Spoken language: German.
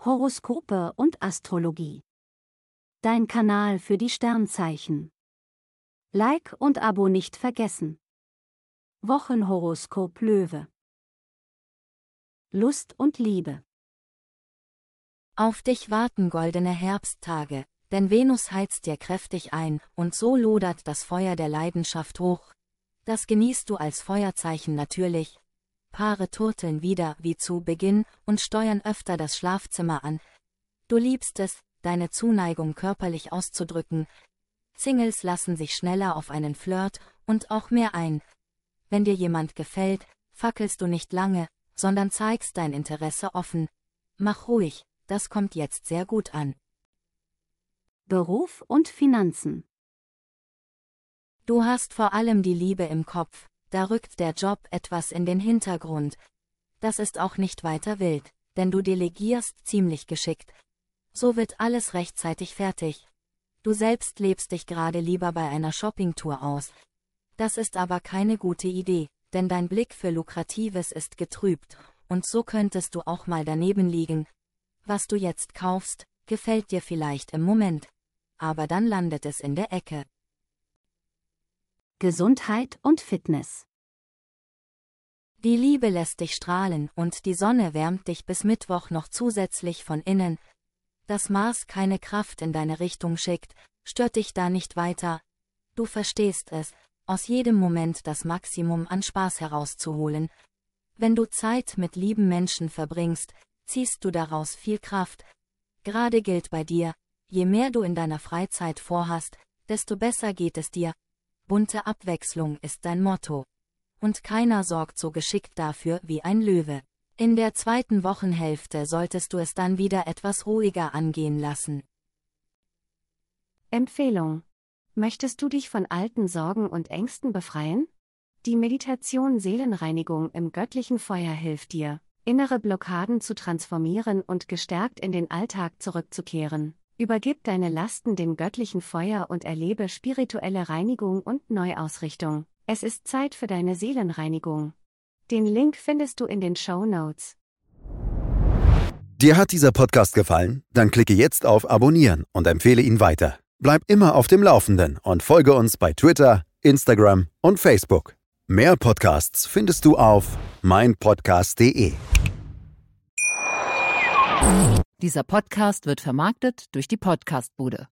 Horoskope und Astrologie. Dein Kanal für die Sternzeichen. Like und Abo nicht vergessen. Wochenhoroskop Löwe. Lust und Liebe. Auf dich warten goldene Herbsttage, denn Venus heizt dir kräftig ein, und so lodert das Feuer der Leidenschaft hoch. Das genießt du als Feuerzeichen natürlich. Paare turteln wieder wie zu Beginn und steuern öfter das Schlafzimmer an. Du liebst es, deine Zuneigung körperlich auszudrücken. Singles lassen sich schneller auf einen Flirt und auch mehr ein. Wenn dir jemand gefällt, fackelst du nicht lange, sondern zeigst dein Interesse offen. Mach ruhig, das kommt jetzt sehr gut an. Beruf und Finanzen. Du hast vor allem die Liebe im Kopf, da rückt der Job etwas in den Hintergrund. Das ist auch nicht weiter wild, denn du delegierst ziemlich geschickt. So wird alles rechtzeitig fertig. Du selbst lebst dich gerade lieber bei einer Shoppingtour aus. Das ist aber keine gute Idee, denn dein Blick für Lukratives ist getrübt, und so könntest du auch mal daneben liegen. Was du jetzt kaufst, gefällt dir vielleicht im Moment, aber dann landet es in der Ecke. Gesundheit und Fitness. Die Liebe lässt dich strahlen und die Sonne wärmt dich bis Mittwoch noch zusätzlich von innen. Dass Mars keine Kraft in deine Richtung schickt, stört dich da nicht weiter. Du verstehst es, aus jedem Moment das Maximum an Spaß herauszuholen. Wenn du Zeit mit lieben Menschen verbringst, ziehst du daraus viel Kraft. Gerade gilt bei dir, je mehr du in deiner Freizeit vorhast, desto besser geht es dir. Bunte Abwechslung ist dein Motto. Und keiner sorgt so geschickt dafür wie ein Löwe. In der zweiten Wochenhälfte solltest du es dann wieder etwas ruhiger angehen lassen. Empfehlung: Möchtest du dich von alten Sorgen und Ängsten befreien? Die Meditation Seelenreinigung im göttlichen Feuer hilft dir, innere Blockaden zu transformieren und gestärkt in den Alltag zurückzukehren. Übergib deine Lasten dem göttlichen Feuer und erlebe spirituelle Reinigung und Neuausrichtung. Es ist Zeit für deine Seelenreinigung. Den Link findest du in den Shownotes. Dir hat dieser Podcast gefallen? Dann klicke jetzt auf Abonnieren und empfehle ihn weiter. Bleib immer auf dem Laufenden und folge uns bei Twitter, Instagram und Facebook. Mehr Podcasts findest du auf meinpodcast.de. Dieser Podcast wird vermarktet durch die Podcast-Bude.